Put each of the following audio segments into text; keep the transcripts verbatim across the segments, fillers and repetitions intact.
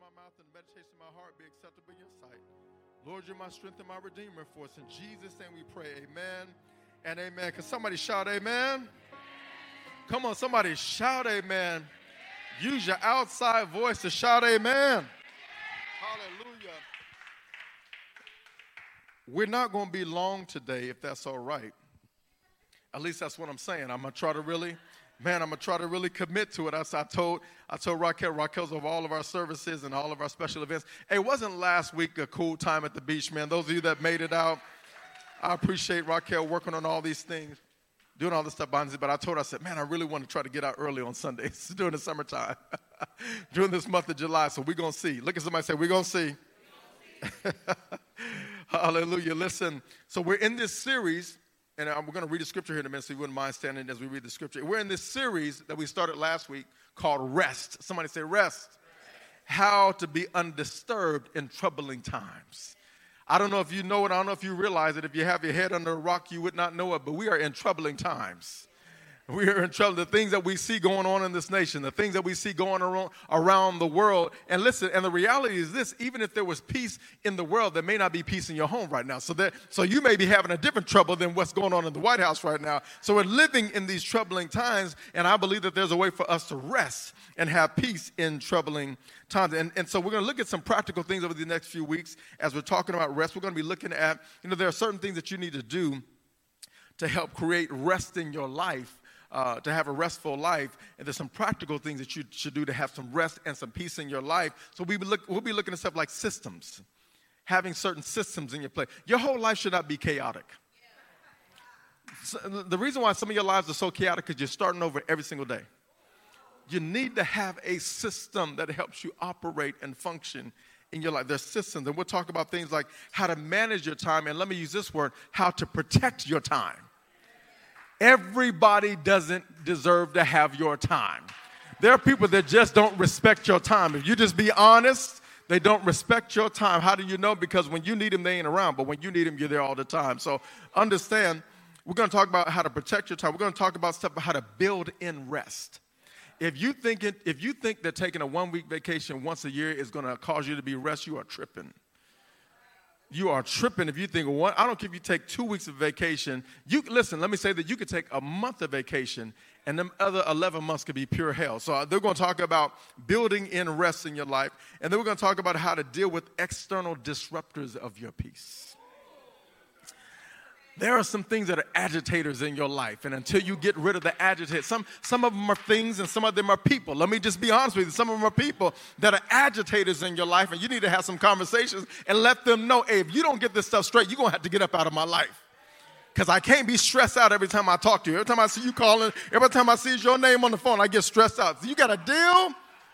my mouth and the meditation of my heart be acceptable in your sight. Lord, you're my strength and my redeemer. For us in Jesus' name we pray. Amen and amen. Can somebody shout amen? Come on, somebody shout amen. Use your outside voice to shout amen. Hallelujah. We're not going to be long today, if that's all right. At least that's what I'm saying. I'm going to try to really, man, I'm going to try to really commit to it. As I told, I told Raquel, Raquel's of all of our services and all of our special events. Hey, wasn't last week a cool time at the beach, man? Those of you that made it out, I appreciate Raquel working on all these things, doing all this stuff behind the scenes. But I told her, I said, man, I really want to try to get out early on Sundays during the summertime, during this month of July. So we're going to see. Look at somebody say, we're going to see. Hallelujah. Listen, so we're in this series, and we're going to read the scripture here in a minute, so you wouldn't mind standing as we read the scripture. We're in this series that we started last week called Rest. Somebody say Rest. Rest. How to be undisturbed in troubling times. I don't know if you know it. I don't know if you realize it. If you have your head under a rock, you would not know it, but we are in troubling times. We are in trouble. The things that we see going on in this nation, the things that we see going around, around the world. And listen, and the reality is this, even if there was peace in the world, there may not be peace in your home right now. So that, so you may be having a different trouble than what's going on in the White House right now. So we're living in these troubling times, and I believe that there's a way for us to rest and have peace in troubling times. And, and so we're going to look at some practical things over the next few weeks as we're talking about rest. We're going to be looking at, you know, there are certain things that you need to do to help create rest in your life. Uh, to have a restful life, and there's some practical things that you should do to have some rest and some peace in your life. So we look, we'll be looking at stuff like systems, having certain systems in your place. Your whole life should not be chaotic. So the reason why some of your lives are so chaotic is you're starting over every single day. You need to have a system that helps you operate and function in your life. There's systems, and we'll talk about things like how to manage your time, and let me use this word, how to protect your time. Everybody doesn't deserve to have your time. There are people that just don't respect your time. If you just be honest, they don't respect your time. How do you know? Because when you need them, they ain't around. But when you need them, you're there all the time. So understand, we're going to talk about how to protect your time. We're going to talk about stuff about how to build in rest. If you think it, if you think that taking a one-week vacation once a year is going to cause you to be rest, you are tripping. You are tripping if you think, one, I don't care if you take two weeks of vacation. You listen, let me say that you could take a month of vacation, and them other eleven months could be pure hell. So they're going to talk about building in rest in your life, and then we're going to talk about how to deal with external disruptors of your peace. There are some things that are agitators in your life, and until you get rid of the agitators, some, some of them are things and some of them are people. Let me just be honest with you. Some of them are people that are agitators in your life, and you need to have some conversations and let them know, hey, if you don't get this stuff straight, you're going to have to get up out of my life. Because I can't be stressed out every time I talk to you. Every time I see you calling, every time I see your name on the phone, I get stressed out. So you got a deal?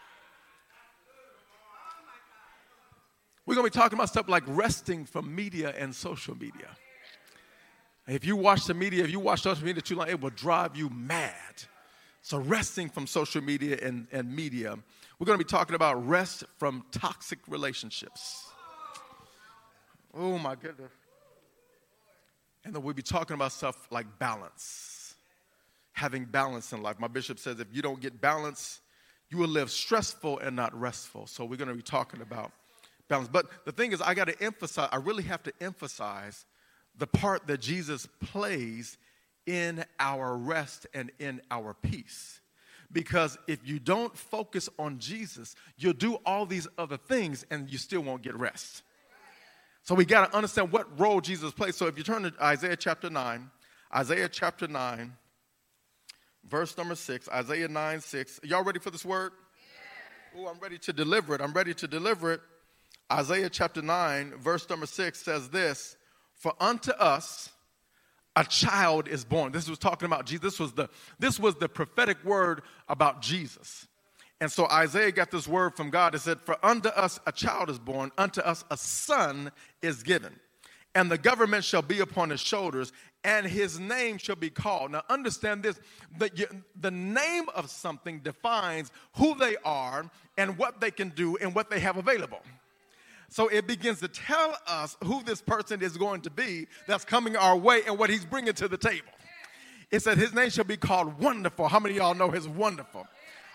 We're going to be talking about stuff like resting from media and social media. If you watch the media, if you watch social media too long, it will drive you mad. So resting from social media and, and media. We're going to be talking about rest from toxic relationships. Oh, my goodness. And then we'll be talking about stuff like balance. Having balance in life. My bishop says if you don't get balance, you will live stressful and not restful. So we're going to be talking about balance. But the thing is, I got to emphasize, I really have to emphasize the part that Jesus plays in our rest and in our peace. Because if you don't focus on Jesus, you'll do all these other things and you still won't get rest. So we got to understand what role Jesus plays. So if you turn to Isaiah chapter nine, Isaiah chapter nine, verse number six, Isaiah nine, six. Y'all ready for this word? Yeah. Oh, I'm ready to deliver it. I'm ready to deliver it. Isaiah chapter nine, verse number six says this. For unto us a child is born. This was talking about Jesus. This was the, this was the prophetic word about Jesus. And so Isaiah got this word from God. It said, for unto us a child is born, unto us a son is given. And the government shall be upon his shoulders, and his name shall be called. Now understand this, that you, the name of something defines who they are and what they can do and what they have available. So it begins to tell us who this person is going to be that's coming our way and what he's bringing to the table. It said his name shall be called Wonderful. How many of y'all know his Wonderful?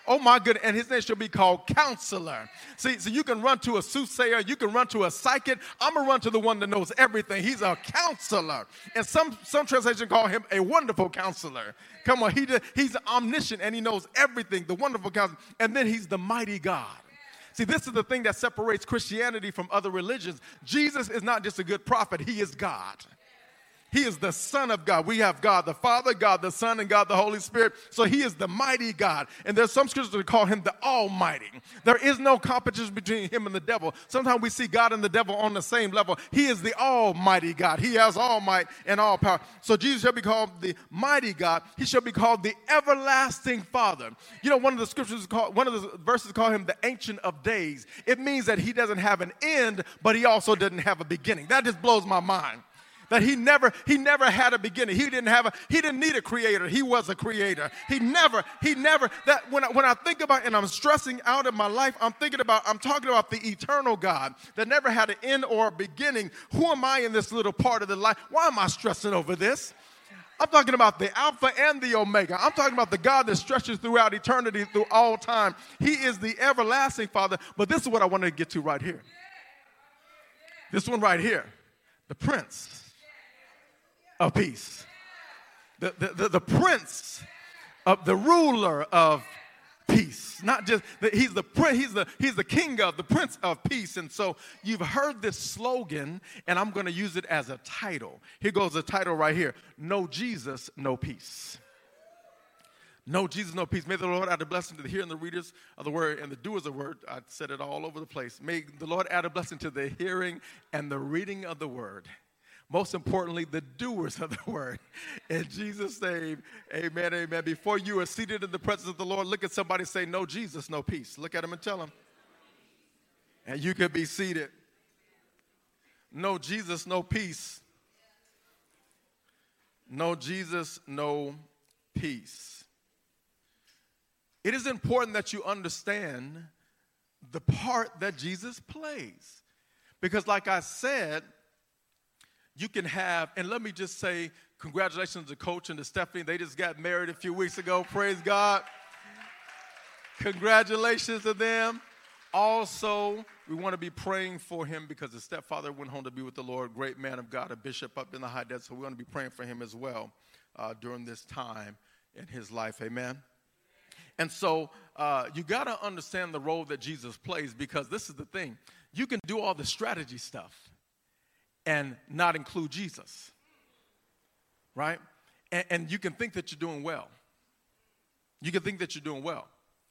Oh my goodness, and his name shall be called Counselor. See, so you can run to a soothsayer, you can run to a psychic. I'm going to run to the one that knows everything. He's a counselor. And some, some translation call him a wonderful counselor. Come on, he, he's omniscient and he knows everything, the wonderful counselor. And then he's the mighty God. See, this is the thing that separates Christianity from other religions. Jesus is not just a good prophet, he is God. He is the Son of God. We have God the Father, God the Son, and God the Holy Spirit. So he is the mighty God. And there's some scriptures that call him the Almighty. There is no competition between him and the devil. Sometimes we see God and the devil on the same level. He is the Almighty God. He has all might and all power. So Jesus shall be called the mighty God. He shall be called the everlasting Father. You know, one of the scriptures is called, one of the verses call him the Ancient of Days. It means that he doesn't have an end, but he also doesn't have a beginning. That just blows my mind. That he never, he never had a beginning. He didn't have a, he didn't need a creator. He was a creator. He never, he never, that when I, when I think about, and I'm stressing out in my life, I'm thinking about, I'm talking about the eternal God that never had an end or a beginning. Who am I in this little part of the life? Why am I stressing over this? I'm talking about the Alpha and the Omega. I'm talking about the God that stretches throughout eternity, through all time. He is the everlasting Father. But this is what I wanted to get to right here. This one right here, the Prince of Peace. The, the, the, the Prince of the ruler of peace. Not just, the, he's the prince, he's the, he's the king of, the Prince of Peace. And so you've heard this slogan, and I'm going to use it as a title. Here goes the title right here. No Jesus, no peace. No Jesus, no peace. May the Lord add a blessing to the hearing, the readers of the word, and the doers of the word. I said it all over the place. May the Lord add a blessing to the hearing and the reading of the word. Most importantly, the doers of the word. In Jesus' name, amen, amen. Before you are seated in the presence of the Lord, look at somebody and say, no Jesus, no peace. Look at him and tell him. And you can be seated. No Jesus, no peace. No Jesus, no peace. It is important that you understand the part that Jesus plays. Because like I said, you can have, and let me just say, congratulations to Coach and to Stephanie. They just got married a few weeks ago. Praise God. Congratulations to them. Also, we want to be praying for him because his stepfather went home to be with the Lord. Great man of God, a bishop up in the high desert. So we want to be praying for him as well uh, during this time in his life. Amen. And so uh, you got to understand the role that Jesus plays, because this is the thing. You can do all the strategy stuff and not include Jesus, right? And, and you can think that you're doing well. You can think that you're doing well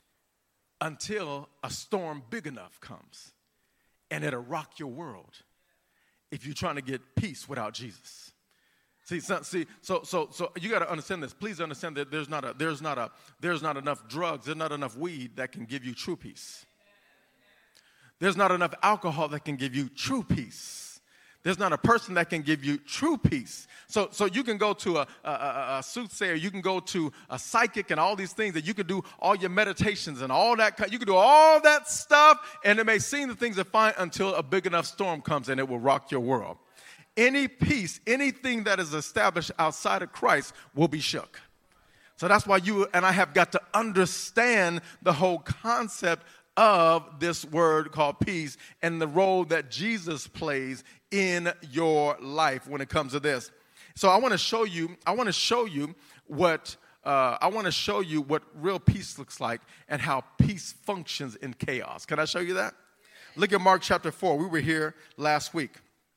until a storm big enough comes, and it'll rock your world if you're trying to get peace without Jesus. See, so, see, so, so, so you got to understand this. Please understand that there's not a, there's not a, there's not enough drugs, there's not enough weed that can give you true peace. There's not enough alcohol that can give you true peace. There's not a person that can give you true peace. So, so you can go to a, a, a, a soothsayer, you can go to a psychic and all these things that you can do all your meditations and all that. You can do all that stuff, and it may seem the things are fine until a big enough storm comes and it will rock your world. Any peace, anything that is established outside of Christ will be shook. So that's why you and I have got to understand the whole concept of this word called peace and the role that Jesus plays in your life when it comes to this. So I want to show you, I want to show you what, uh, I want to show you what real peace looks like and how peace functions in chaos. Can I show you that? Look at Mark chapter four. We were here last week.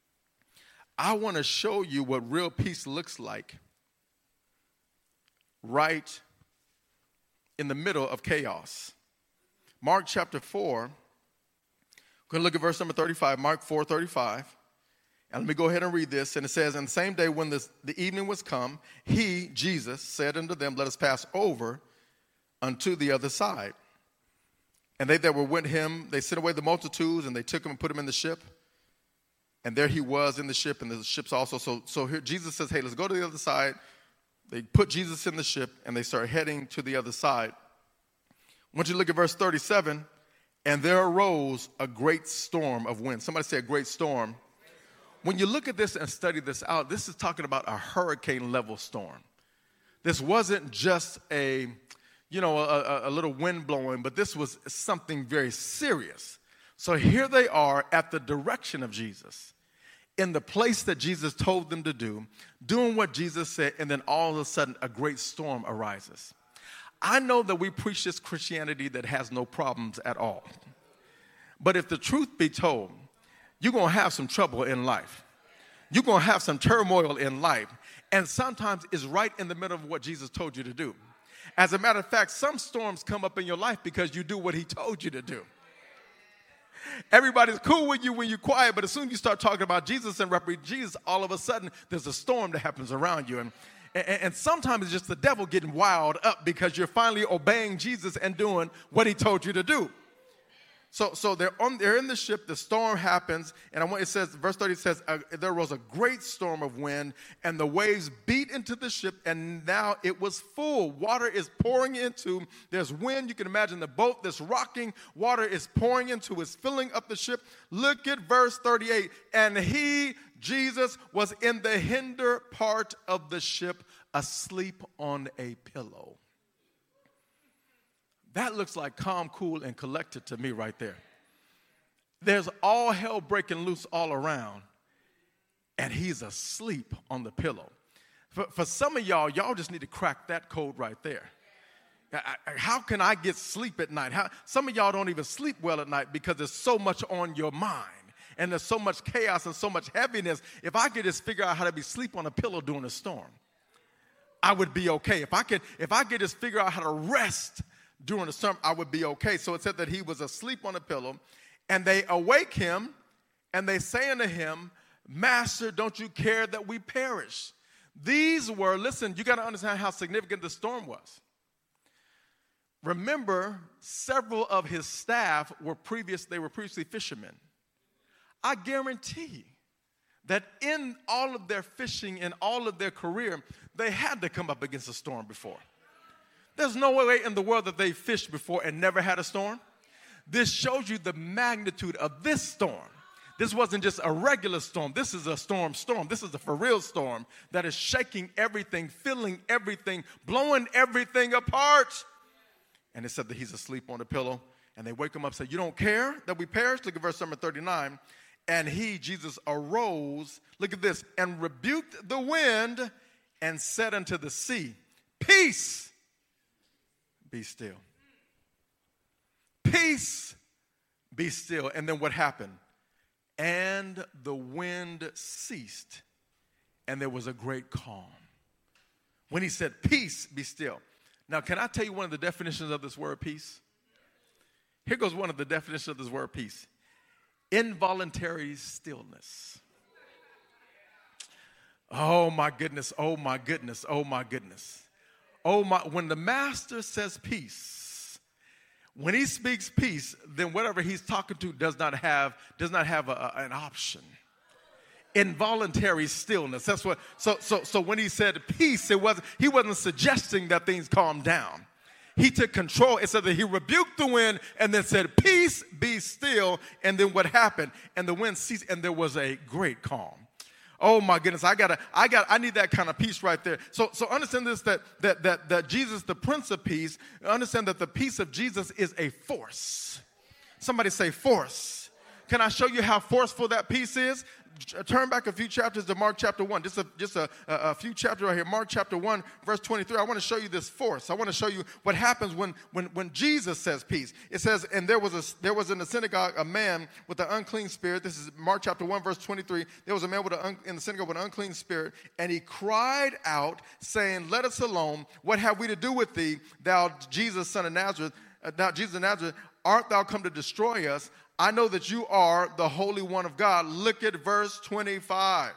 I want to show you what real peace looks like right in the middle of chaos. Mark chapter four, we're going to look at verse number thirty-five, Mark four thirty-five. And let me go ahead and read this. And it says, "And the same day when this, the evening was come, he, Jesus, said unto them, Let us pass over unto the other side. And they that were with him, they sent away the multitudes, and they took him and put him in the ship. And there he was in the ship, and the ships also. So, so here Jesus says, hey, let's go to the other side. They put Jesus in the ship, and they start heading to the other side. I want you to look at verse thirty-seven. And there arose a great storm of wind. Somebody say a great storm. When you look at this and study this out, this is talking about a hurricane level storm. This wasn't just a, you know, a, a, a little wind blowing, but this was something very serious. So here they are at the direction of Jesus, in the place that Jesus told them to do, doing what Jesus said, and then all of a sudden a great storm arises. I know that we preach this Christianity that has no problems at all. But if the truth be told, you're going to have some trouble in life. You're going to have some turmoil in life. And sometimes it's right in the middle of what Jesus told you to do. As a matter of fact, some storms come up in your life because you do what he told you to do. Everybody's cool with you when you're quiet, but as soon as you start talking about Jesus and representing Jesus, all of a sudden there's a storm that happens around you. And, and, and sometimes it's just the devil getting wild up because you're finally obeying Jesus and doing what he told you to do. So, so they're on. They're in the ship. The storm happens, and I want, it says, verse thirty says, uh, there was a great storm of wind, and the waves beat into the ship, and now it was full. Water is pouring into. There's wind. You can imagine the boat that's rocking. Water is pouring into. It's filling up the ship. Look at verse thirty-eight. And he, Jesus, was in the hinder part of the ship, asleep on a pillow. That looks like calm, cool, and collected to me right there. There's all hell breaking loose all around, and he's asleep on the pillow. For, for some of y'all, y'all just need to crack that code right there. I, I, how can I get sleep at night? How, some of y'all don't even sleep well at night because there's so much on your mind, and there's so much chaos and so much heaviness. If I could just figure out how to be asleep on a pillow during a storm, I would be okay. If I could, if I could just figure out how to rest during the storm, I would be okay. So it said that he was asleep on a pillow, and they awake him, and they say unto him, Master, don't you care that we perish? These were, listen, you got to understand how significant the storm was. Remember, several of his staff were previous, they were previously fishermen. I guarantee that in all of their fishing and all of their career, they had to come up against a storm before. There's no way in the world that they fished before and never had a storm. This shows you the magnitude of this storm. This wasn't just a regular storm. This is a storm storm. This is a for real storm that is shaking everything, filling everything, blowing everything apart. And it said that he's asleep on the pillow. And they wake him up and say, you don't care that we perish? Look at verse number thirty-nine. And he, Jesus, arose, look at this, and rebuked the wind and said unto the sea, peace, be still. Peace, be still. And then what happened? And the wind ceased, and there was a great calm. When he said, peace, be still. Now, can I tell you one of the definitions of this word peace? Here goes one of the definitions of this word peace. Involuntary stillness. Oh, my goodness. Oh, my goodness. Oh, my goodness. Oh my, when the master says peace, when he speaks peace, then whatever he's talking to does not have, does not have a, a, an option. Involuntary stillness. That's what, so, so, so when he said peace, it wasn't, he wasn't suggesting that things calm down. He took control. It said that he rebuked the wind and then said, peace, be still. And then what happened? And the wind ceased and there was a great calm. Oh my goodness, I gotta, I got, I need that kind of peace right there. So, so understand this, that, that, that, that Jesus, the Prince of Peace, understand that the peace of Jesus is a force. Somebody say force. Can I show you how forceful that peace is? Turn back a few chapters to Mark chapter one. Just a, just a, a few chapters right here. Mark chapter one, verse twenty-three. I want to show you this force. I want to show you what happens when, when, when Jesus says peace. It says, and there was a, there was in the synagogue a man with an unclean spirit. This is Mark chapter one, verse twenty-three. There was a man with an un, in the synagogue with an unclean spirit, and he cried out, saying, let us alone. What have we to do with thee, thou Jesus, son of Nazareth? Uh, thou Jesus of Nazareth, art thou come to destroy us? I know that you are the Holy One of God. Look at verse twenty-five.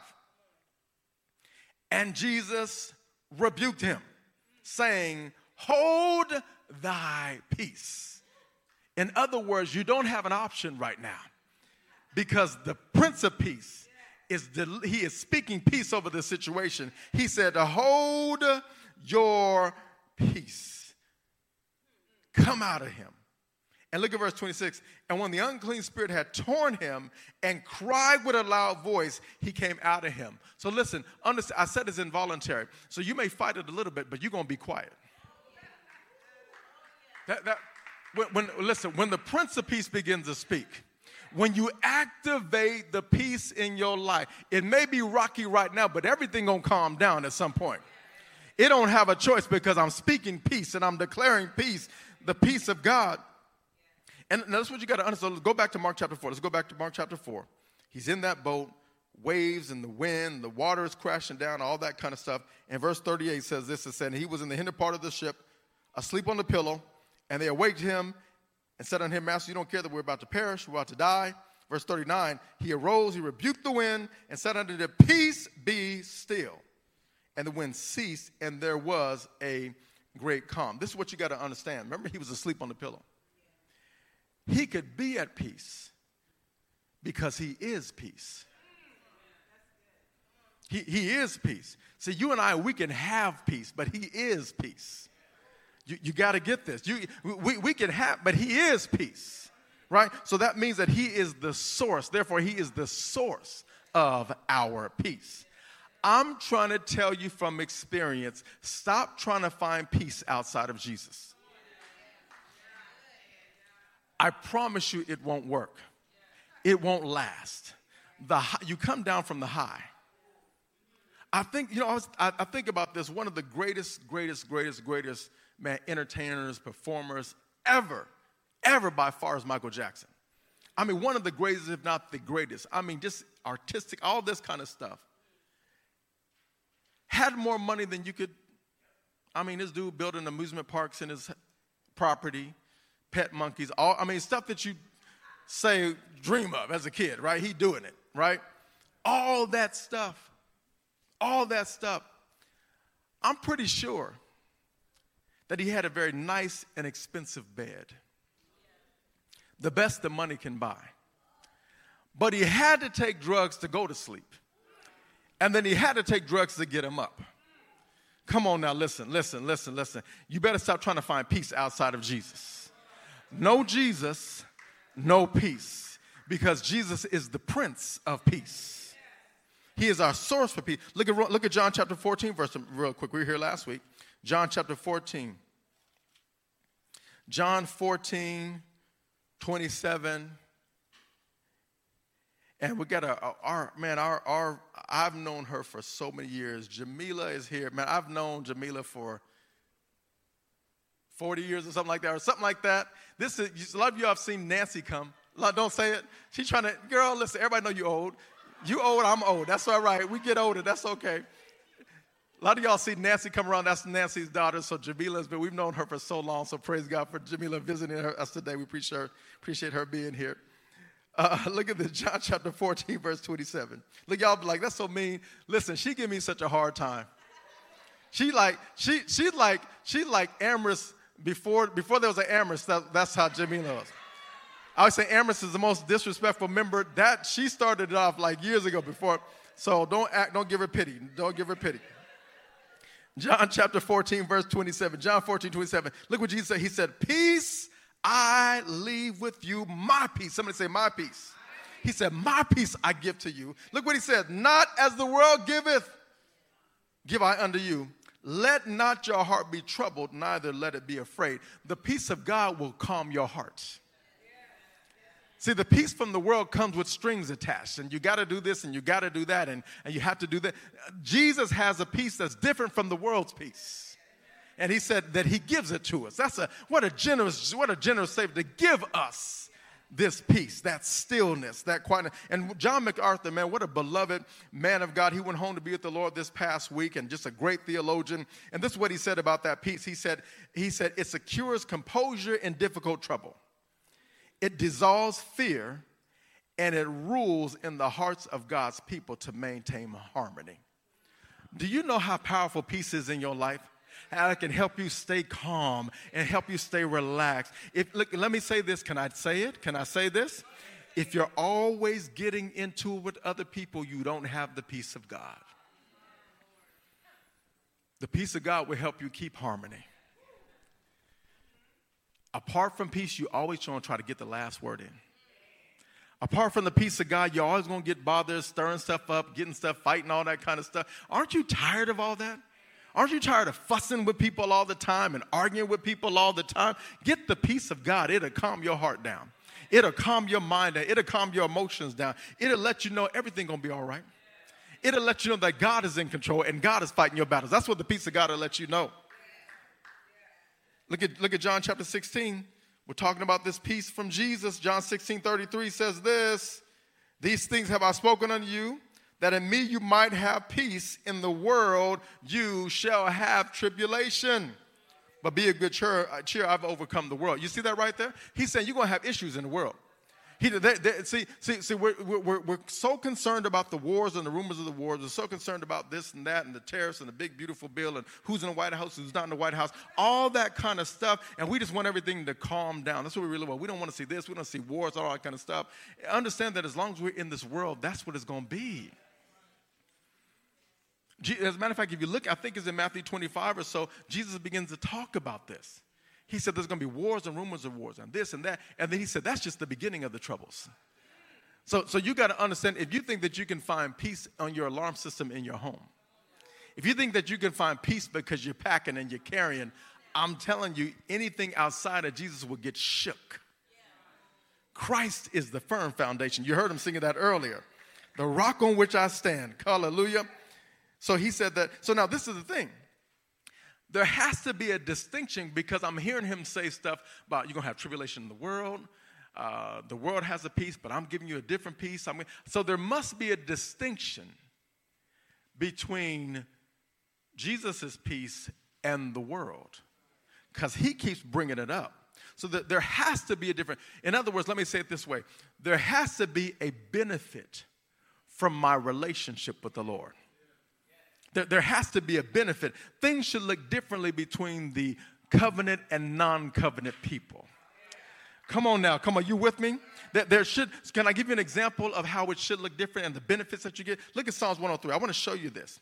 And Jesus rebuked him, saying, hold thy peace. In other words, you don't have an option right now because the Prince of Peace, is the, he is speaking peace over the situation. He said, hold your peace. Come out of him. And look at verse twenty-six. And when the unclean spirit had torn him and cried with a loud voice, he came out of him. So listen, understand, I said it's involuntary. So you may fight it a little bit, but you're going to be quiet. That, that, when, when, listen, when the Prince of Peace begins to speak, when you activate the peace in your life, it may be rocky right now, but everything gonna calm down at some point. It don't have a choice because I'm speaking peace and I'm declaring peace, the peace of God. And that's what you got to understand. Let's go back to Mark chapter four. Let's go back to Mark chapter four. He's in that boat, waves and the wind, the water is crashing down, all that kind of stuff. And verse thirty-eight says this, it said, he was in the hinder part of the ship, asleep on the pillow, and they awaked him and said unto him, Master, you don't care that we're about to perish, we're about to die. Verse thirty-nine, he arose, he rebuked the wind, and said unto the peace, be still. And the wind ceased, and there was a great calm. This is what you got to understand. Remember, he was asleep on the pillow. He could be at peace because he is peace. He, he is peace. See, you and I, we can have peace, but he is peace. You, you got to get this. You, we, we can have, but he is peace, right? So that means that he is the source. Therefore, he is the source of our peace. I'm trying to tell you from experience, stop trying to find peace outside of Jesus. I promise you it won't work. It won't last. The high, you come down from the high. I think, you know, I, was, I, I think about this. One of the greatest, greatest, greatest, greatest, man, entertainers, performers ever, ever by far is Michael Jackson. I mean, one of the greatest, if not the greatest. I mean, just artistic, all this kind of stuff. Had more money than you could. I mean, this dude building amusement parks in his property. Pet monkeys, all, I mean, stuff that you say, dream of as a kid, right? He doing it, right? All that stuff, all that stuff. I'm pretty sure that he had a very nice and expensive bed, the best the money can buy. But he had to take drugs to go to sleep, and then he had to take drugs to get him up. Come on now, listen, listen, listen, listen. You better stop trying to find peace outside of Jesus. No Jesus, no peace, because Jesus is the Prince of Peace. He is our source for peace. Look at, look at John chapter fourteen, verse real quick. We were here last week. John chapter fourteen. John fourteen, twenty-seven. And we got a, a our man, our our I've known her for so many years. Jamila is here. Man, I've known Jamila for forty years or something like that, or something like that. This is, a lot of you have seen Nancy come. Don't say it. She's trying to, girl, listen, everybody know you old. You old, I'm old. That's all right. We get older. That's okay. A lot of y'all see Nancy come around. That's Nancy's daughter. So Jamila's been, we've known her for so long. So praise God for Jamila visiting her, us today. We appreciate her, appreciate her being here. Uh, look at this, John chapter fourteen, verse twenty-seven. Look, y'all be like, that's so mean. Listen, she give me such a hard time. She like, she, she like, she like Amherst. Before, before there was an Amherst, that, that's how Jamila was. I would say Amherst is the most disrespectful member. That she started it off like years ago before. So don't act, don't give her pity. Don't give her pity. John chapter fourteen, verse twenty-seven. John fourteen, twenty-seven. Look what Jesus said. He said, peace I leave with you, my peace. Somebody say, my peace. He said, my peace I give to you. Look what he said. Not as the world giveth, give I unto you. Let not your heart be troubled, neither let it be afraid. The peace of God will calm your heart. See, the peace from the world comes with strings attached, and you got to do this, and you got to do that, and, and you have to do that. Jesus has a peace that's different from the world's peace. And he said that he gives it to us. That's a, what a generous, what a generous Savior to give us this peace, that stillness, that quietness. And John MacArthur, man, what a beloved man of God. He went home to be with the Lord this past week, and just a great theologian. And this is what he said about that peace. He said, he said, it secures composure in difficult trouble. It dissolves fear, and it rules in the hearts of God's people to maintain harmony. Do you know how powerful peace is in your life? How it can help you stay calm and help you stay relaxed. If, look, let me say this. Can I say it? Can I say this? If you're always getting into it with other people, you don't have the peace of God. The peace of God will help you keep harmony. Apart from peace, you always want to try to get the last word in. Apart from the peace of God, you're always going to get bothered, stirring stuff up, getting stuff, fighting, all that kind of stuff. Aren't you tired of all that? Aren't you tired of fussing with people all the time and arguing with people all the time? Get the peace of God. It'll calm your heart down. It'll calm your mind down. It'll calm your emotions down. It'll let you know everything's going to be all right. It'll let you know that God is in control and God is fighting your battles. That's what the peace of God will let you know. Look at, look at John chapter sixteen. We're talking about this peace from Jesus. John sixteen thirty-three says this, these things have I spoken unto you, that in me you might have peace. In the world you shall have tribulation. But be of good cheer, cheer, I've overcome the world. You see that right there? He's saying you're going to have issues in the world. He, they, they, see, see, see we're, we're, we're so concerned about the wars and the rumors of the wars. We're so concerned about this and that and the tariffs and the big, beautiful bill and who's in the White House, who's not in the White House, all that kind of stuff. And we just want everything to calm down. That's what we really want. We don't want to see this. We don't see wars, all that kind of stuff. Understand that as long as we're in this world, that's what it's going to be. As a matter of fact, if you look, I think it's in Matthew twenty-five or so, Jesus begins to talk about this. He said there's going to be wars and rumors of wars and this and that. And then he said that's just the beginning of the troubles. So, so you got to understand, if you think that you can find peace on your alarm system in your home, if you think that you can find peace because you're packing and you're carrying, I'm telling you, anything outside of Jesus will get shook. Christ is the firm foundation. You heard him singing that earlier. The rock on which I stand. Hallelujah. So he said that. So now this is the thing. There has to be a distinction, because I'm hearing him say stuff about you're going to have tribulation in the world. Uh, the world has a peace, but I'm giving you a different peace. I mean, so there must be a distinction between Jesus' peace and the world, because he keeps bringing it up. So that there has to be a different, in other words, let me say it this way. There has to be a benefit from my relationship with the Lord. There, there has to be a benefit. Things should look differently between the covenant and non-covenant people. Come on now. Come on. You with me? There, there should, can I give you an example of how it should look different and the benefits that you get? Look at Psalms one oh three. I want to show you this.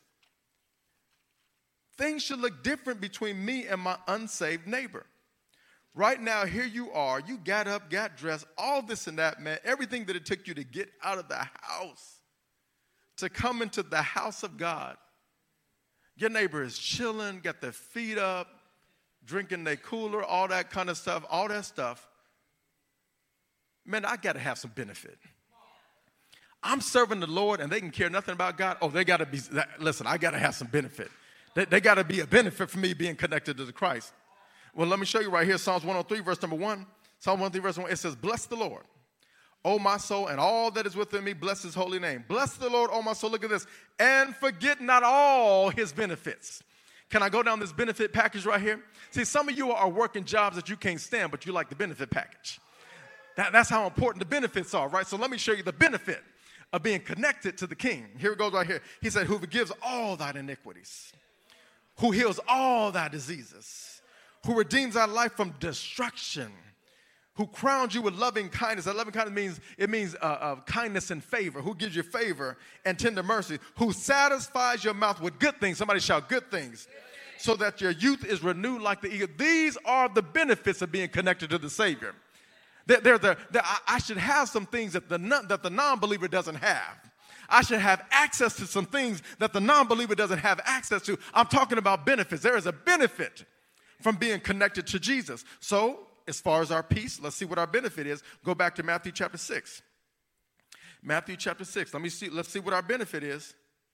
Things should look different between me and my unsaved neighbor. Right now, here you are. You got up, got dressed, all this and that, man. Everything that it took you to get out of the house, to come into the house of God. Your neighbor is chilling, got their feet up, drinking their cooler, all that kind of stuff, all that stuff. Man, I got to have some benefit. I'm serving the Lord and they can care nothing about God. Oh, they got to be, listen, I got to have some benefit. They, they got to be a benefit for me being connected to the Christ. Well, let me show you right here, Psalms one oh three, verse number one. Psalm one oh three, verse one, it says, bless the Lord, O my soul, and all that is within me, bless his holy name. Bless the Lord, O my soul, look at this, and forget not all his benefits. Can I go down this benefit package right here? See, some of you are working jobs that you can't stand, but you like the benefit package. That, that's how important the benefits are, right? So let me show you the benefit of being connected to the King. Here it goes right here. He said, who forgives all thine iniquities, who heals all thy diseases, who redeems thy life from destruction, who crowns you with loving kindness. That loving kindness means, it means uh, uh, kindness and favor. Who gives you favor and tender mercy. Who satisfies your mouth with good things. Somebody shout good things. So that your youth is renewed like the eagle. These are the benefits of being connected to the Savior. They're, they're the, they're, I should have some things that the, non, that the non-believer doesn't have. I should have access to some things that the non-believer doesn't have access to. I'm talking about benefits. There is a benefit from being connected to Jesus. So, as far as our peace, let's see what our benefit is. Go back to Matthew chapter six. Matthew chapter six. Let me see. Let's see what our benefit is.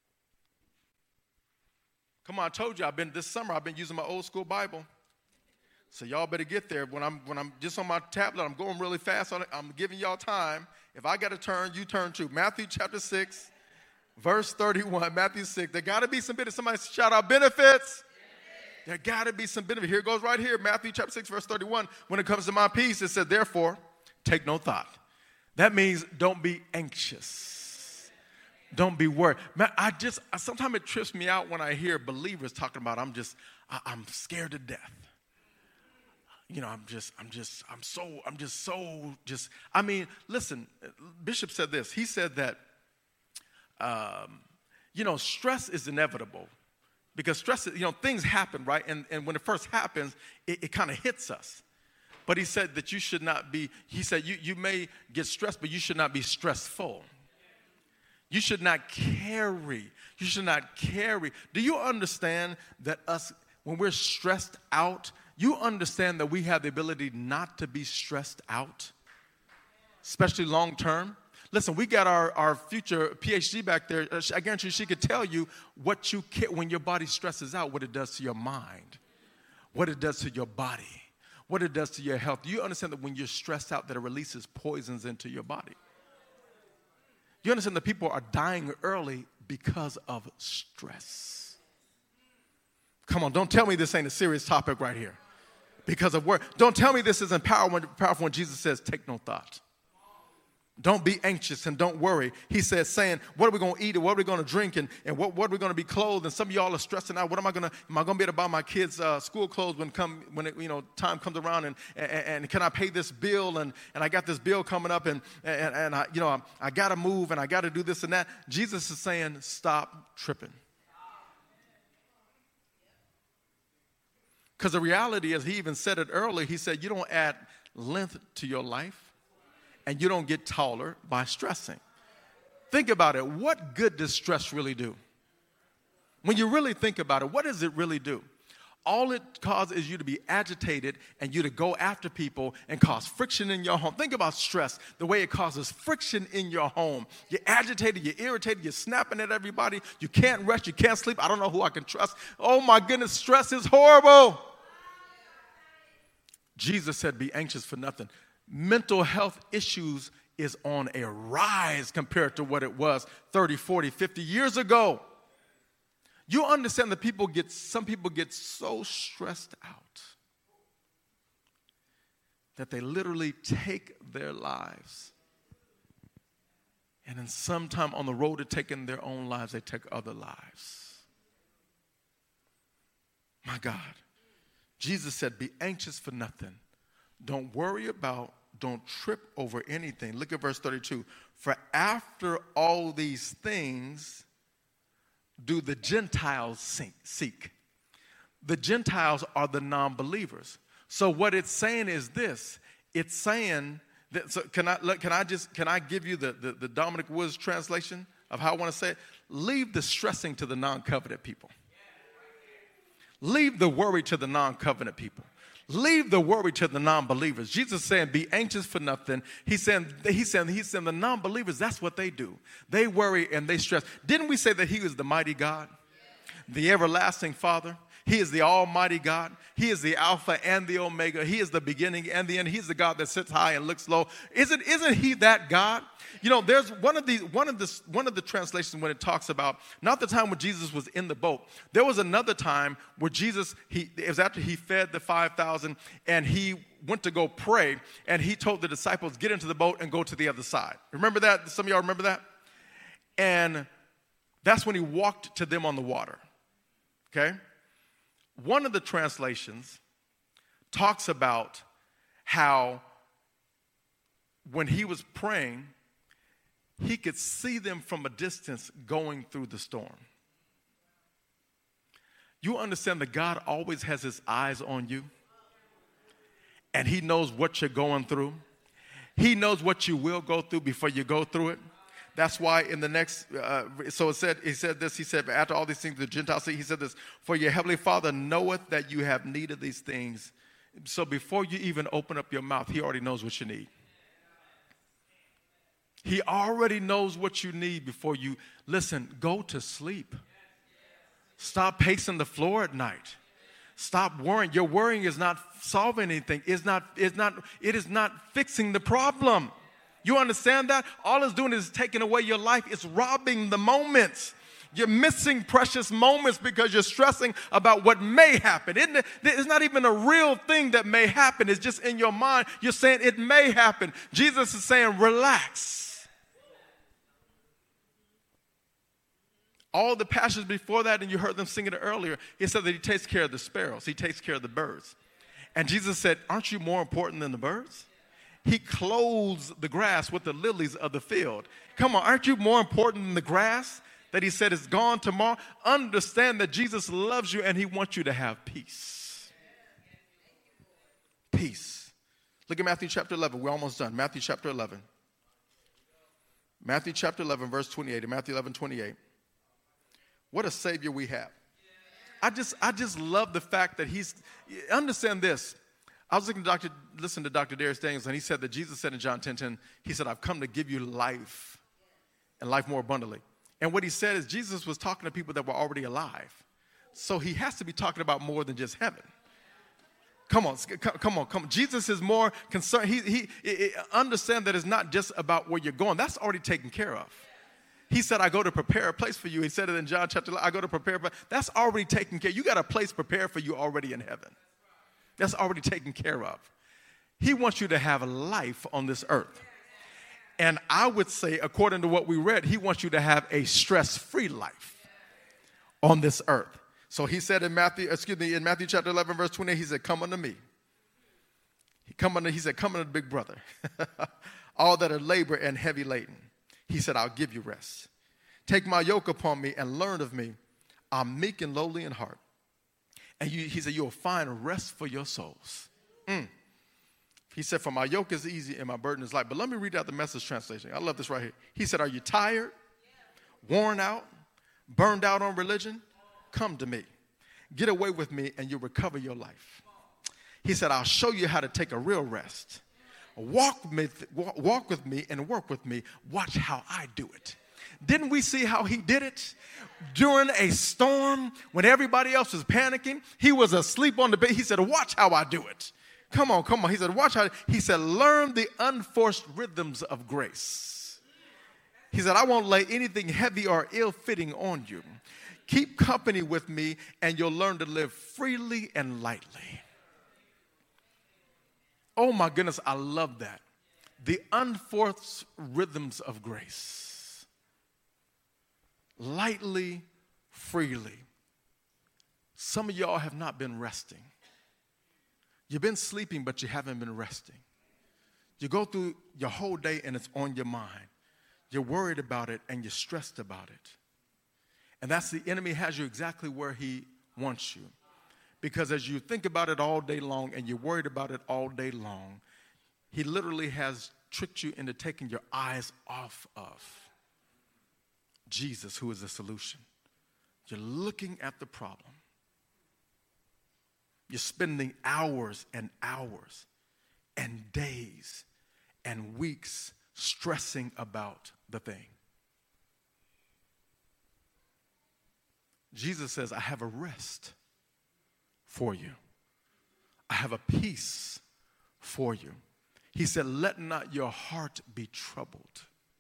Come on, I told you I've been this summer. I've been using my old school Bible. So y'all better get there. When I'm when I'm just on my tablet, I'm going really fast on it. I'm giving y'all time. If I got to turn, you turn too. Matthew chapter six, verse thirty-one. Matthew six. There got to be some benefits. Somebody shout out benefits. There got to be some benefit. Here it goes right here, Matthew chapter six, verse thirty-one. When it comes to my peace, it said, therefore, take no thought. That means don't be anxious. Don't be worried. Man, I just, sometimes it trips me out when I hear believers talking about, I'm just, I, I'm scared to death. You know, I'm just, I'm just, I'm so, I'm just so, just, I mean, listen, Bishop said this. He said that, um, you know, stress is inevitable. Because stress, you know, things happen, right? And, and when it first happens, it, it kind of hits us. But he said that you should not be, he said you, you may get stressed, but you should not be stressful. You should not carry. You should not carry. Do you understand that us, when we're stressed out, you understand that we have the ability not to be stressed out, especially long term? Listen, we got our, our future P H D back there. I guarantee you she could tell you what you can, when your body stresses out, what it does to your mind, what it does to your body, what it does to your health. Do you understand that when you're stressed out that it releases poisons into your body? You understand that people are dying early because of stress. Come on, don't tell me this ain't a serious topic right here. Because of work. Don't tell me this isn't powerful when Jesus says, take no thought. Don't be anxious and don't worry. He says, saying, what are we going to eat and what are we going to drink and, and what, what are we going to be clothed? And some of y'all are stressing out. What am I going to, am I going to be able to buy my kids uh, school clothes when come when it, you know, time comes around and, and, and can I pay this bill? And, and I got this bill coming up and, and, and I, you know, I, I got to move and I got to do this and that. Jesus is saying, stop tripping. Because the reality is, he even said it earlier, he said, you don't add length to your life. And you don't get taller by stressing. Think about it. What good does stress really do? When you really think about it, what does it really do? All it causes is you to be agitated and you to go after people and cause friction in your home. Think about stress, the way it causes friction in your home. You're agitated, you're irritated, you're snapping at everybody. You can't rest, you can't sleep. I don't know who I can trust. Oh my goodness, stress is horrible. Jesus said, be anxious for nothing. Mental health issues is on a rise compared to what it was thirty, forty, fifty years ago. You understand that people get, some people get so stressed out that they literally take their lives. And then sometime on the road to taking their own lives, they take other lives. My God. Jesus said, be anxious for nothing. Don't worry about, don't trip over anything. Look at verse thirty-two. For after all these things do the Gentiles seek. The Gentiles are the non-believers. So what it's saying is this. It's saying that, so can I, can I just, can I give you the, the, the Dominic Woods translation of how I want to say it? Leave the stressing to the non-covenant people. Leave the worry to the non-covenant people. Leave the worry to the non-believers. Jesus is saying, be anxious for nothing. He's saying, he's saying, he's saying the non-believers, that's what they do. They worry and they stress. Didn't we say that he is the mighty God, the everlasting Father? He is the almighty God. He is the Alpha and the Omega. He is the beginning and the end. He's the God that sits high and looks low. Isn't, isn't he that God? You know, there's one of the one of the one of the translations when it talks about not the time when Jesus was in the boat. There was another time where Jesus, he it was after he fed the five thousand and he went to go pray and he told the disciples, get into the boat and go to the other side. Remember that? Some of y'all remember that? And that's when he walked to them on the water. Okay? One of the translations talks about how when he was praying, he could see them from a distance going through the storm. You understand that God always has his eyes on you, and he knows what you're going through. He knows what you will go through before you go through it. That's why in the next, uh, so it said, he said this, he said, after all these things, the Gentiles, he said this, for your heavenly Father knoweth that you have need of these things. So before you even open up your mouth, he already knows what you need. He already knows what you need before you, listen, go to sleep. Stop pacing the floor at night. Stop worrying. Your worrying is not solving anything. It's not, it's not, it is not fixing the problem. You understand that? All it's doing is taking away your life. It's robbing the moments. You're missing precious moments because you're stressing about what may happen. Isn't it? It's not even a real thing that may happen. It's just in your mind. You're saying it may happen. Jesus is saying, relax. All the passages before that, and you heard them singing it earlier, he said that he takes care of the sparrows. He takes care of the birds. And Jesus said, aren't you more important than the birds? He clothes the grass with the lilies of the field. Come on, aren't you more important than the grass that he said is gone tomorrow? Understand that Jesus loves you and he wants you to have peace. Peace. Look at Matthew chapter eleven. We're almost done. Matthew chapter eleven. Matthew chapter eleven, verse twenty-eight. In Matthew eleven, twenty-eight. What a Savior we have. I just, I just love the fact that he's, understand this. I was listening to Doctor Listen to Doctor Darius Daniels, and he said that Jesus said in John ten ten, he said, I've come to give you life and life more abundantly. And what he said is Jesus was talking to people that were already alive. So he has to be talking about more than just heaven. Come on, come on, come on. Jesus is more concerned. He, he, he understand that it's not just about where you're going. That's already taken care of. He said, I go to prepare a place for you. He said it in John chapter eleven, I go to prepare a place. That's already taken care of. You got a place prepared for you already in heaven. That's already taken care of. He wants you to have a life on this earth. And I would say, according to what we read, he wants you to have a stress-free life on this earth. So he said in Matthew, excuse me, in Matthew chapter eleven, verse twenty-eight, he said, come unto me. He, come unto, he said, come unto the big brother. All that are labor and heavy laden. He said, I'll give you rest. Take my yoke upon me and learn of me. I'm meek and lowly in heart. And you, he said, you'll find rest for your souls. Mm. He said, for my yoke is easy and my burden is light. But let me read out the Message translation. I love this right here. He said, are you tired, worn out, burned out on religion? Come to me. Get away with me and you'll recover your life. He said, I'll show you how to take a real rest. Walk with me, walk with me and work with me. Watch how I do it. Didn't we see how he did it? During a storm, when everybody else was panicking, he was asleep on the bed. He said, watch how I do it. Come on, come on. He said, watch how. He said, learn the unforced rhythms of grace. He said, I won't lay anything heavy or ill-fitting on you. Keep company with me and you'll learn to live freely and lightly. Oh my goodness, I love that. The unforced rhythms of grace. Lightly, freely. Some of y'all have not been resting. You've been sleeping, but you haven't been resting. You go through your whole day and it's on your mind. You're worried about it and you're stressed about it. And that's the enemy has you exactly where he wants you. Because as you think about it all day long and you're worried about it all day long, he literally has tricked you into taking your eyes off of Jesus, who is the solution. You're looking at the problem. You're spending hours and hours and days and weeks stressing about the thing. Jesus says, I have a rest for you. I have a peace for you. He said, let not your heart be troubled.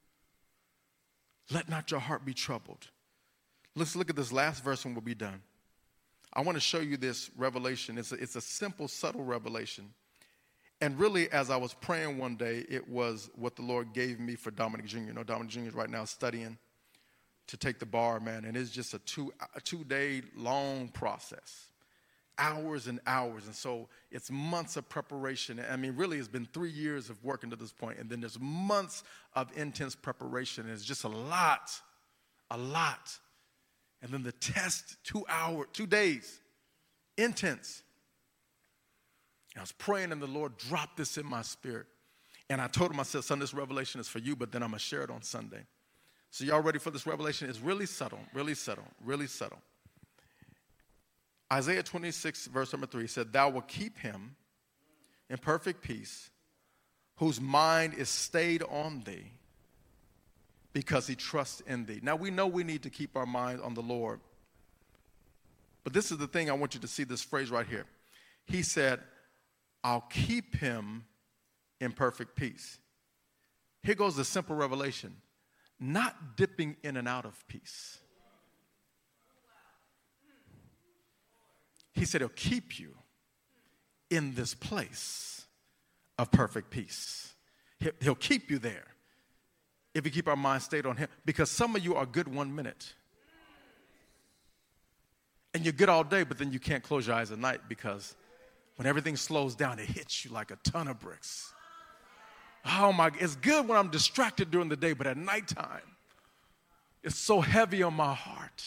Let not your heart be troubled. Let's look at this last verse and we'll be done. I want to show you this revelation. It's a, it's a simple, subtle revelation. And really, as I was praying one day, it was what the Lord gave me for Dominic Junior You know, Dominic Junior is right now studying to take the bar, man. And it's just a two, a two-day long process. Hours and hours. And so it's months of preparation. I mean, really, it's been three years of working to this point. And then there's months of intense preparation. And it's just a lot, a lot. And then the test, two hours, two days, intense. And I was praying and the Lord dropped this in my spirit. And I told him, I said, son, this revelation is for you, but then I'm going to share it on Sunday. So y'all ready for this revelation? It's really subtle, really subtle, really subtle. Isaiah twenty-six, verse number three said, thou will keep him in perfect peace, whose mind is stayed on thee, because he trusts in thee. Now, we know we need to keep our mind on the Lord. But this is the thing I want you to see, this phrase right here. He said, I'll keep him in perfect peace. Here goes the simple revelation. Not dipping in and out of peace. He said he'll keep you in this place of perfect peace. He'll keep you there if we keep our mind stayed on him. Because some of you are good one minute. And you're good all day, but then you can't close your eyes at night because when everything slows down, it hits you like a ton of bricks. Oh my, it's good when I'm distracted during the day, but at nighttime, it's so heavy on my heart.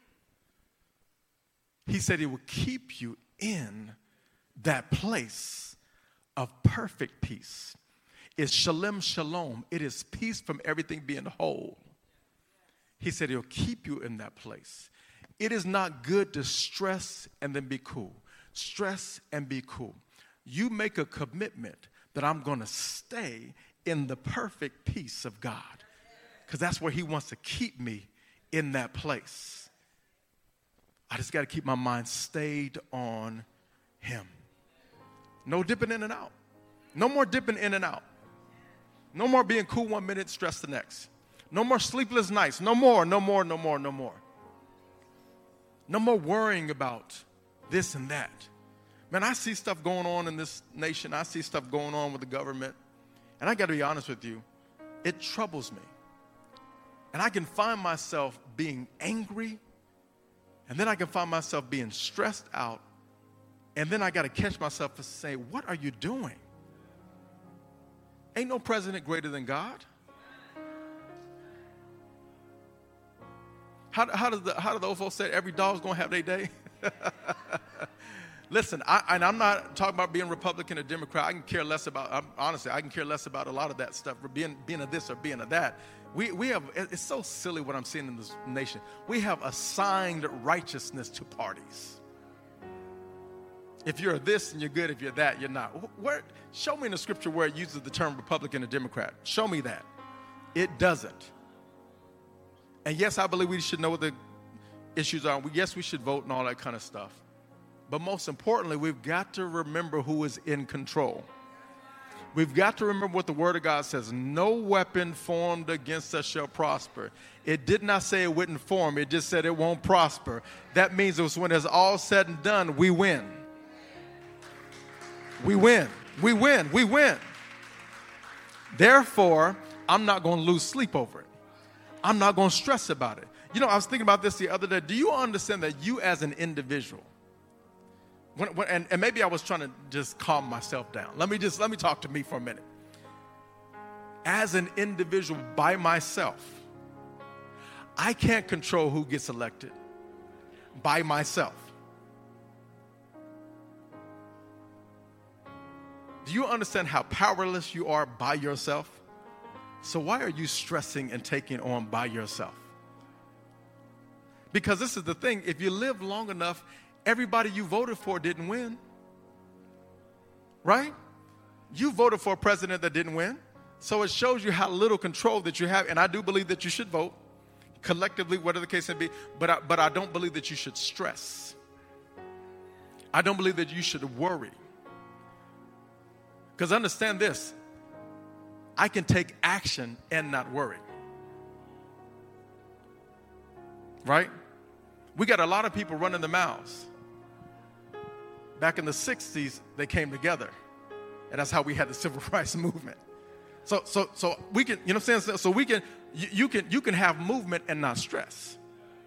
He said he will keep you in that place of perfect peace. is shalom, shalom. It is peace from everything being whole. He said he'll keep you in that place. It is not good to stress and then be cool. Stress and be cool. You make a commitment that I'm going to stay in the perfect peace of God, because that's where he wants to keep me, in that place. I just got to keep my mind stayed on him. No dipping in and out. No more dipping in and out. No more being cool one minute, stressed the next. No more sleepless nights. No more, no more, no more, no more. No more worrying about this and that. Man, I see stuff going on in this nation. I see stuff going on with the government. And I got to be honest with you, it troubles me. And I can find myself being angry. And then I can find myself being stressed out. And then I got to catch myself and say, what are you doing? Ain't no president greater than God. How, how, does the, how do the old folks say every dog's going to have their day? Listen, I, and I'm not talking about being Republican or Democrat. I can care less about, I'm, honestly, I can care less about a lot of that stuff, for being, being a this or being a that. We, we have, it's so silly what I'm seeing in this nation. We have assigned righteousness to parties. If you're this and you're good, if you're that, you're not. Where, show me in the scripture where it uses the term Republican or Democrat. Show me that. It doesn't. And yes, I believe we should know what the issues are. Yes, we should vote and all that kind of stuff. But most importantly, we've got to remember who is in control. We've got to remember what the Word of God says. No weapon formed against us shall prosper. It did not say it wouldn't form. It just said it won't prosper. That means it was when it's all said and done, we win. We win. We win. We win. Therefore, I'm not going to lose sleep over it. I'm not going to stress about it. You know, I was thinking about this the other day. Do you understand that you as an individual, when, when, and, and maybe I was trying to just calm myself down. Let me just, let me talk to me for a minute. As an individual by myself, I can't control who gets elected by myself. Do you understand how powerless you are by yourself? So why are you stressing and taking on by yourself? Because this is the thing. If you live long enough, everybody you voted for didn't win. Right? You voted for a president that didn't win. So it shows you how little control that you have. And I do believe that you should vote collectively, whatever the case may be. But I, but I don't believe that you should stress. I don't believe that you should worry. Because understand this. I can take action and not worry. Right? We got a lot of people running their mouths. Back in the sixties, they came together. And that's how we had the civil rights movement. So so so we can, you know what I'm saying? So we can you, you can you can have movement and not stress.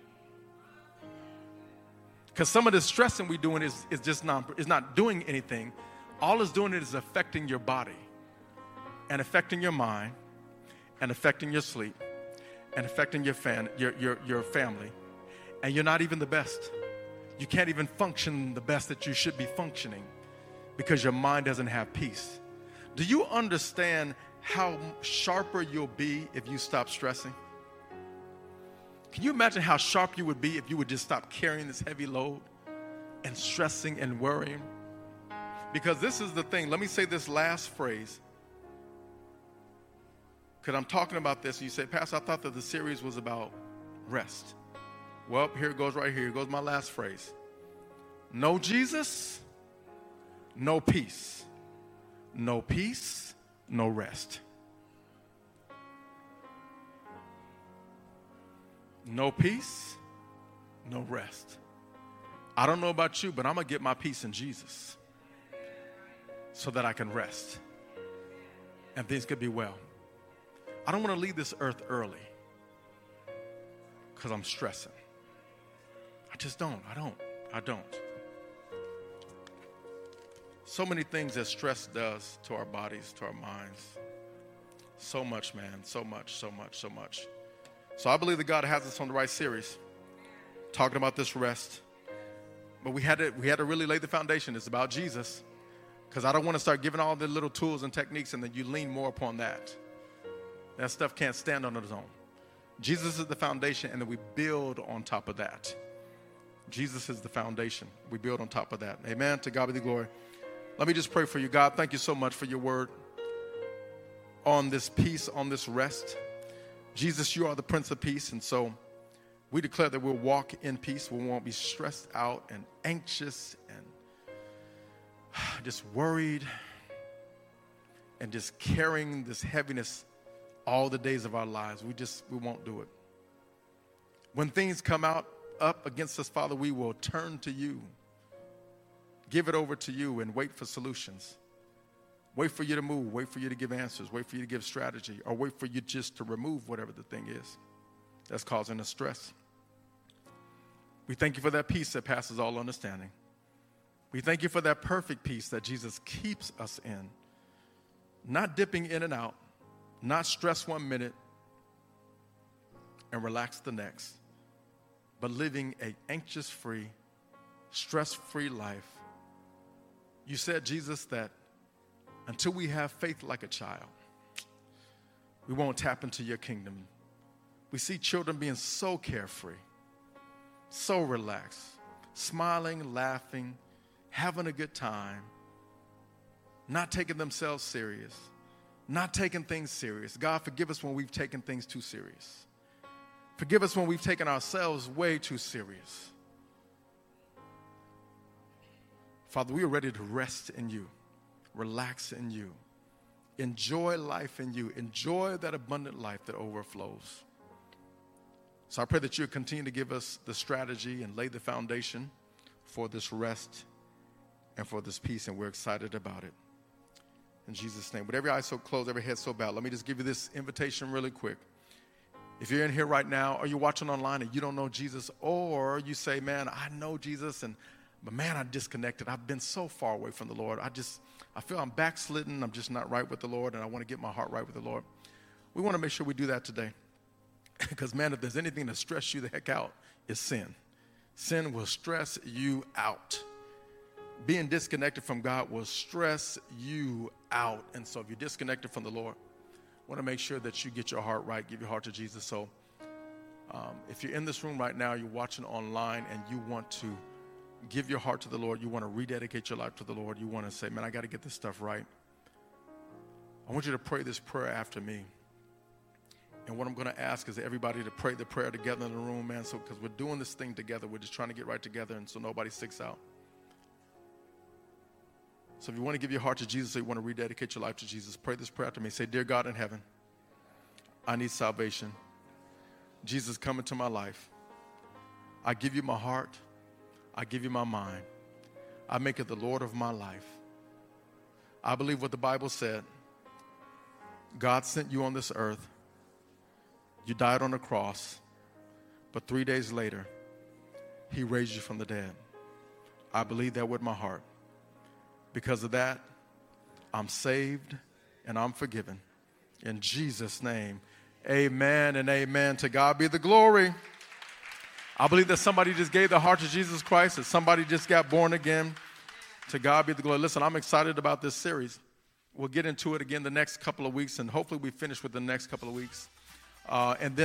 Because some of the stressing we're doing is, is just not is not doing anything. All it's doing is affecting your body. And affecting your mind, and affecting your sleep, and affecting your, fan, your, your, your family. And you're not even the best. You can't even function the best that you should be functioning because your mind doesn't have peace. Do you understand how sharper you'll be if you stop stressing? Can you imagine how sharp you would be if you would just stop carrying this heavy load and stressing and worrying? Because this is the thing. Let me say this last phrase. Because I'm talking about this, and you say, Pastor, I thought that the series was about rest. Well, here it goes right here. Here goes my last phrase. No Jesus, no peace. No peace, no rest. No peace, no rest. I don't know about you, but I'm going to get my peace in Jesus so that I can rest and things could be well. I don't want to leave this earth early because I'm stressing. I just don't. I don't. I don't. So many things that stress does to our bodies, to our minds. So much, man. So much, so much, so much. So I believe that God has us on the right series, talking about this rest. But we had to, we had to really lay the foundation. It's about Jesus. Because I don't want to start giving all the little tools and techniques and then you lean more upon that. That stuff can't stand on its own. Jesus is the foundation, and then we build on top of that. Jesus is the foundation. We build on top of that. Amen. To God be the glory. Let me just pray for you. God, thank you so much for your word on this peace, on this rest. Jesus, you are the Prince of Peace, and so we declare that we'll walk in peace. We won't be stressed out and anxious and just worried and just carrying this heaviness all the days of our lives. We just, we won't do it. When things come out up against us, Father, we will turn to you, give it over to you, and wait for solutions. Wait for you to move, wait for you to give answers, wait for you to give strategy, or wait for you just to remove whatever the thing is that's causing us stress. We thank you for that peace that passes all understanding. We thank you for that perfect peace that Jesus keeps us in, not dipping in and out, not stress one minute and relax the next, but living an anxious-free, stress-free life. You said, Jesus, that until we have faith like a child, we won't tap into your kingdom. We see children being so carefree, so relaxed, smiling, laughing, having a good time, not taking themselves serious, not taking things serious. God, forgive us when we've taken things too serious. Forgive us when we've taken ourselves way too serious. Father, we are ready to rest in you, relax in you, enjoy life in you, enjoy that abundant life that overflows. So I pray that you'll continue to give us the strategy and lay the foundation for this rest and for this peace, and we're excited about it. In Jesus' name. With every eye so closed, every head so bowed, let me just give you this invitation really quick. If you're in here right now, or you're watching online and you don't know Jesus, or you say, man, I know Jesus, and but man, I'm disconnected. I've been so far away from the Lord. I just, I feel I'm backslidden. I'm just not right with the Lord, and I want to get my heart right with the Lord. We want to make sure we do that today. Because, man, if there's anything that stress you the heck out, it's sin. Sin will stress you out. Being disconnected from God will stress you out. And so if you're disconnected from the Lord, I want to make sure that you get your heart right, give your heart to Jesus. So um, if you're in this room right now, you're watching online, and you want to give your heart to the Lord, you want to rededicate your life to the Lord, you want to say, man, I got to get this stuff right. I want you to pray this prayer after me. And what I'm going to ask is everybody to pray the prayer together in the room, man, so because we're doing this thing together. We're just trying to get right together, and so nobody sticks out. So if you want to give your heart to Jesus, or you want to rededicate your life to Jesus, pray this prayer after me. Say, dear God in heaven, I need salvation. Jesus, come into my life. I give you my heart. I give you my mind. I make it the Lord of my life. I believe what the Bible said. God sent you on this earth. You died on the cross, but three days later, he raised you from the dead. I believe that with my heart. Because of that, I'm saved and I'm forgiven. In Jesus' name, amen and amen. To God be the glory. I believe that somebody just gave their heart to Jesus Christ, that somebody just got born again. To God be the glory. Listen, I'm excited about this series. We'll get into it again the next couple of weeks, and hopefully we finish with the next couple of weeks. Uh, and then